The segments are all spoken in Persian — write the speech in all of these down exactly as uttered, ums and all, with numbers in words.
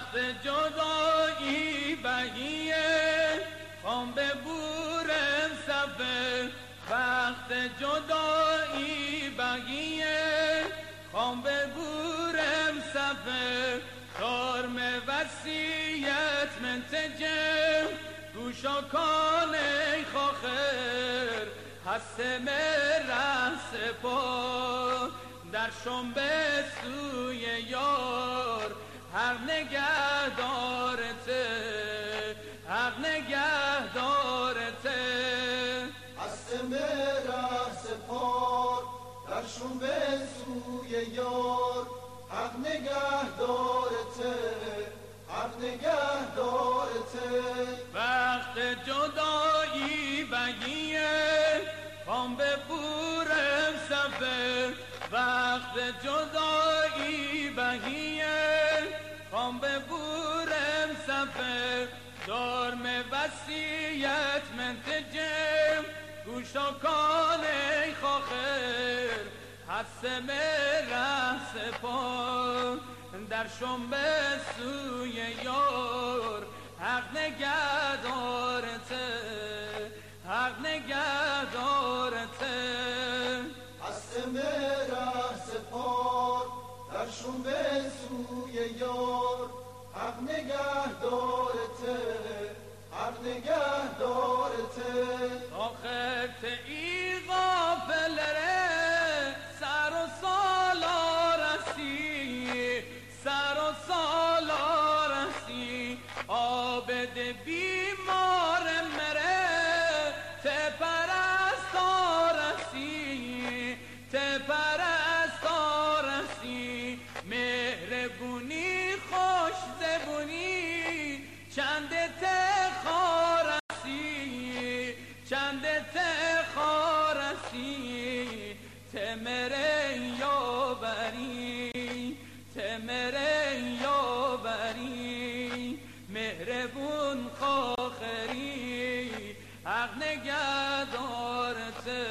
وقت جدایی بهیه خام به بورم صفه وقت جدایی بهیه خام به بورم صفه ترم وسیعت منتجه گوشا کانه خاخر هستم رس پا در شنبه سوی یار حق نگه دارته حق نگه دارته هستم رس پا در شنبه سوی یار حق نگه دارته حق نگه دارته وقت جدایی بگیه خام به بورم صفه وقت جدایی بگیه خام به بورم صفه دارم وسیعت منتجم گوشا کانه خاخر هستم رس پا در شنبه سوی یار حق نگه دارته حق نگه دارته هستم رس پا در شنبه سوی یار حق نگه دارته حق نگه دارته آخر تی غافل ره سر و سالا رسی سر و سالا رسی عابد بیمار مره ته پرستا رسی ته پرستا رسی مهربونی خوش زبونی چند ته خارسی چند ته خارسی تمره یاوری تمره یاوری مهربون خاخری حق نگه دارته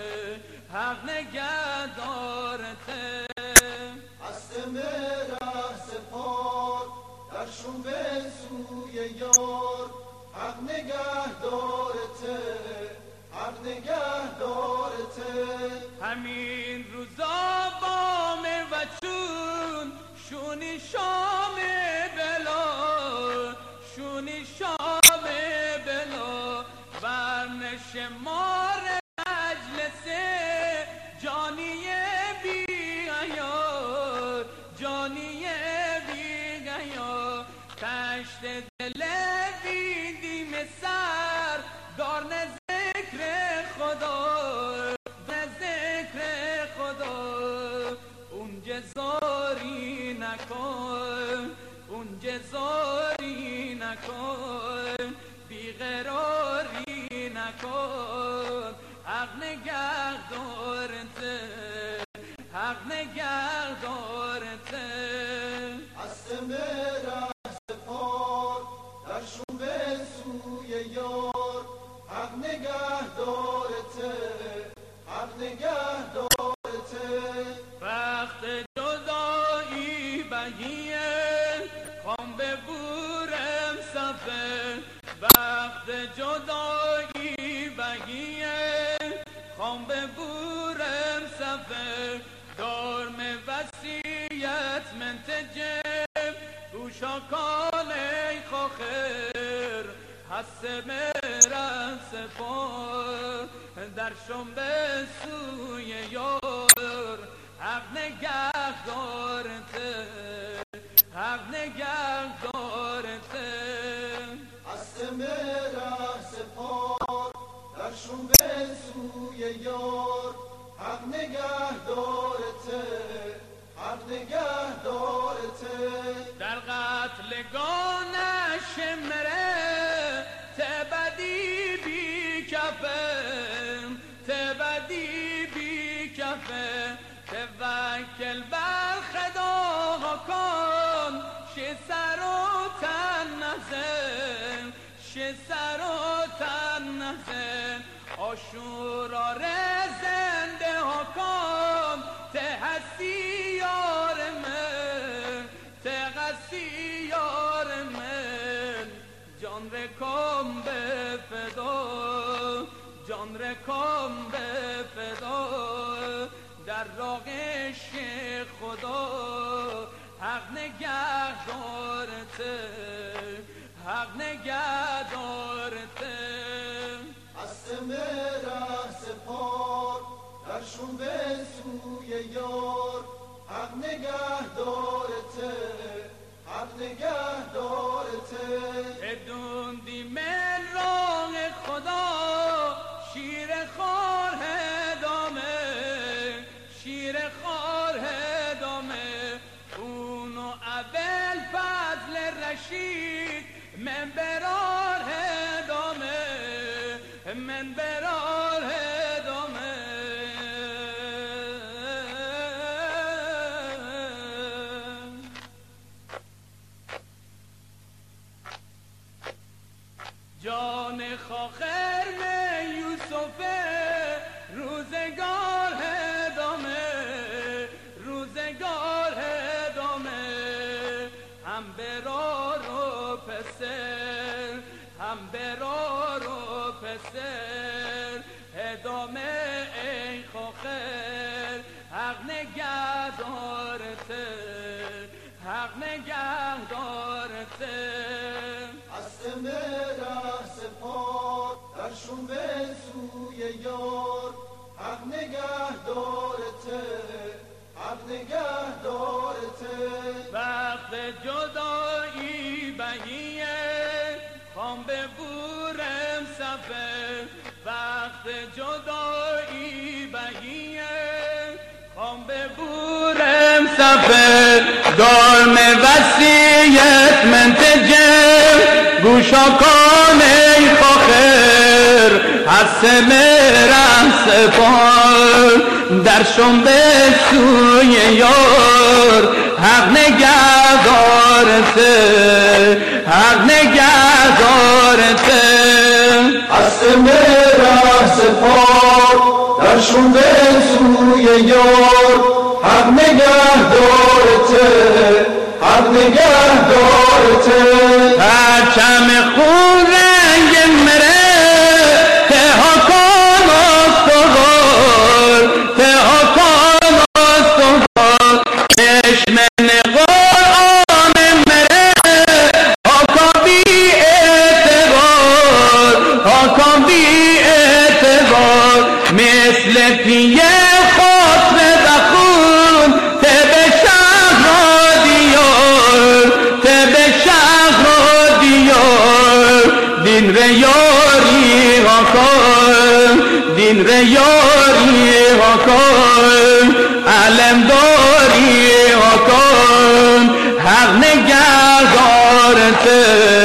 حق نگه دارته هستم رس پا در شنبه سوی یار حق نگه دارته حق نگه دارته همین روزا بام و چون شونی شام بلا شونی شام بلا ورنش مار مجلس جانی بی غیار جانی بی غیار تشت دل بیدیم سر دار ذکر خدا ذکر خدا اون جزاری نکن اون جزاری نکن بیقراری نکن حق نگه دارته حق نگه دارته هستم رس پا در شنبه سوی یار حق نگه دارته حق نگه دارته وقت جدایی بهیه خام به بورم صفه وقت جدایی بهیه خام به بورم صفه دارم وسیعت منتجم گوشا کانه خاخر هستم رس پا در شنبه سوی یار حق نگه دارته حق نگه دارته هستم رس پا در شنبه سوی یار حق نگه دارته حق نگه دارته در قتلگانش مره تبدی بی کفم تبدی بی کفم توکل بر خدا کن شه سر و تن نزن شه سر و تن نزن آشورا زنده ها کن ته هستی یار من ته هستی یار جان رکم به فدا، جان رکم به فدا، در راه عشق خدا. حق نگه دارته، حق نگه دارته. هست مره سپار درشون به سوی یار. حق نگه دارته، حق نگه دارته. بدون دی من راه خدا، شیر خار هدامه، شیر خار هدامه. اونو اول فضل رشید من برار هدامه، من برار هدامه. جان خاخر من یوسف روزگار هدامه، روزگار هدامه. هم برار و پسر، هم برار و پسر. هدامه ای خاخر، حق نگه دارته، حق نگه دارته. هست مره سپار درشون به سوی یار. حق نگه دارته، حق نگه دارته. وقت جدایی بهیه، خوام به بورم سفر. وقت جدایی بهیه، خوام به بورم سفر. دارم وسیعت منتجم، گوشا کن ای خاخر. هست مرم سپار درشون به سوی یار. حق نگه دارته، حق نگه دارته. هست مره سپار درشون به سوی یار. حق نگه دارته، حق نگه دارته. پرچم خون رنگ مره، ته کن استوار، ته کن استوار. چشم قرآن مره، حکم بی اعتبار، حکم بی اعتبار. مثل پیه خاطر بخون، ته به شهر و دیار، ته به شهر و دیار. دین ریاری ها کن، دین ریاری ها کن. علم داری ها کن. حق نگه دارته،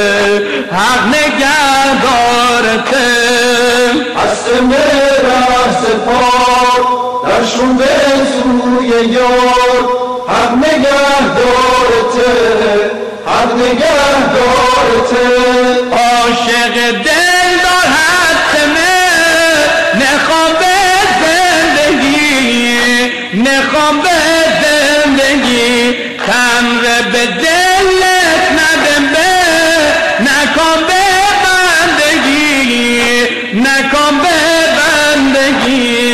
حق نگه دارته. هست مره سپار درشون به سوی یار. حق نگه دارته، حق نگه دارته. عاشق دل دار هستمه، نخوام به زندگی، نخوام به زندگی. تمره به دلت ندم به، نکام به بندگی، نکام به بندگی.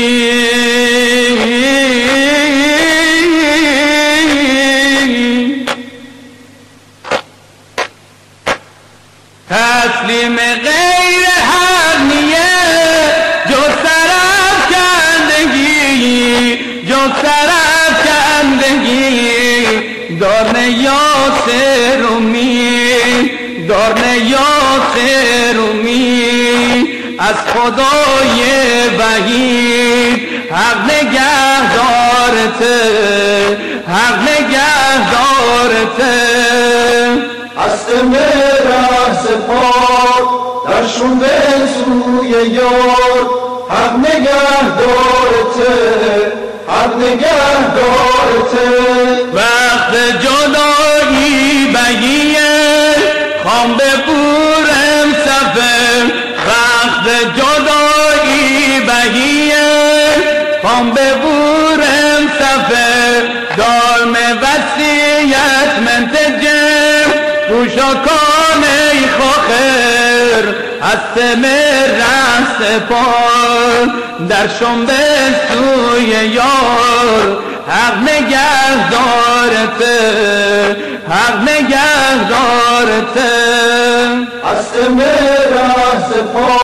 تسلیم غیر هر نیت، جو سرف کندگی، جو سرف کندگی. دارن یاسر رومی، دارن یاسر رومی. از خدای وحید حق نگه دارته، حق نگه دارته. هست مره سپار درشون به سوی یار. حق نگه دارته، حق نگه دارته. وقت جدایی بهیه، خوام به بورم سفر. وقت جدایی بهیه، خوام به بورم سفر. دارم وسیعت منتجم، گوشا کن ای خاخر. آخر هستم رست پار در شنبه سوی یار حق نگه دارته حق نگه دارته هستم رست پار